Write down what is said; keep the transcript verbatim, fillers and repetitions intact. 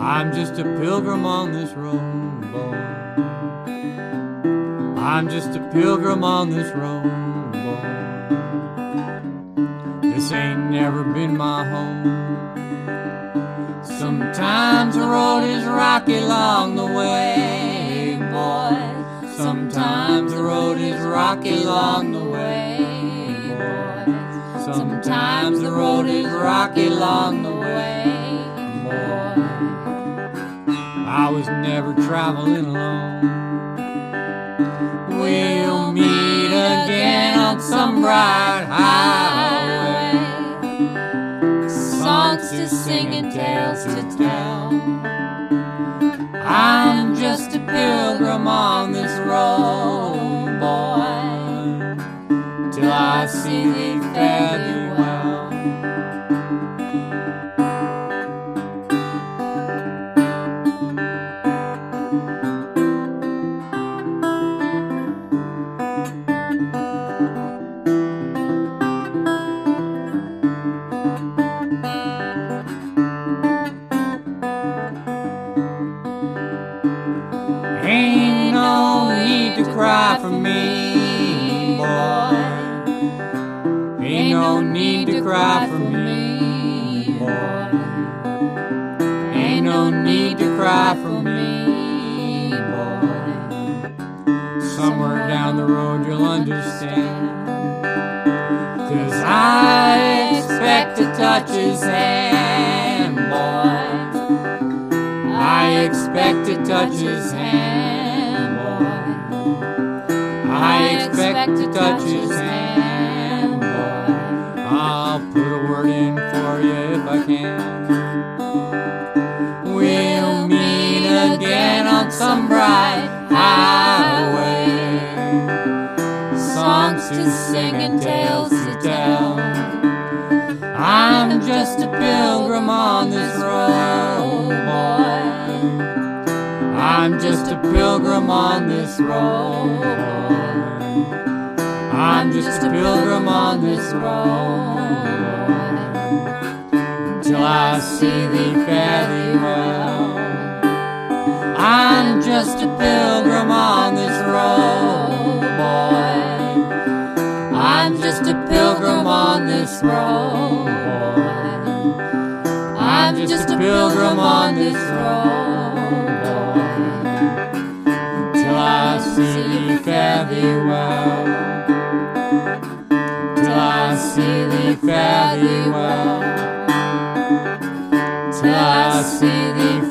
I'm just a pilgrim on this road, boy. I'm just a pilgrim on this road, boy. This ain't never been my home. Sometimes the road is rocky along the way, boy. Sometimes the road is rocky along the way, boy. Sometimes the road is rocky along the way, boy. I was never traveling alone. We'll meet again on some bright highway. Songs to sing and tales to tell. I'm just a pilgrim on this road, boy, till I see thee fare thee well. Ain't no need to cry for me, boy. Ain't no need to cry for me, boy. Ain't no need to cry for me, boy. Somewhere down the road you'll understand, 'cause I expect to touch his hand, boy. I expect to touch his hand, boy. I expect to touch his hand, boy. I'll put a word in for you if I can. We'll meet again on some bright highway. Songs to sing and tales to tell. I'm just a pilgrim on this road, boy. I'm just a pilgrim on this road, boy. I'm just a pilgrim on this road, boy, till I see thee fare thee well. I'm just a pilgrim on this road, boy. I'm just a pilgrim on this road, boy. I'm just a pilgrim on this road, boy, till I see thee fare thee well. Till I see thee fare thee well. Till I see thee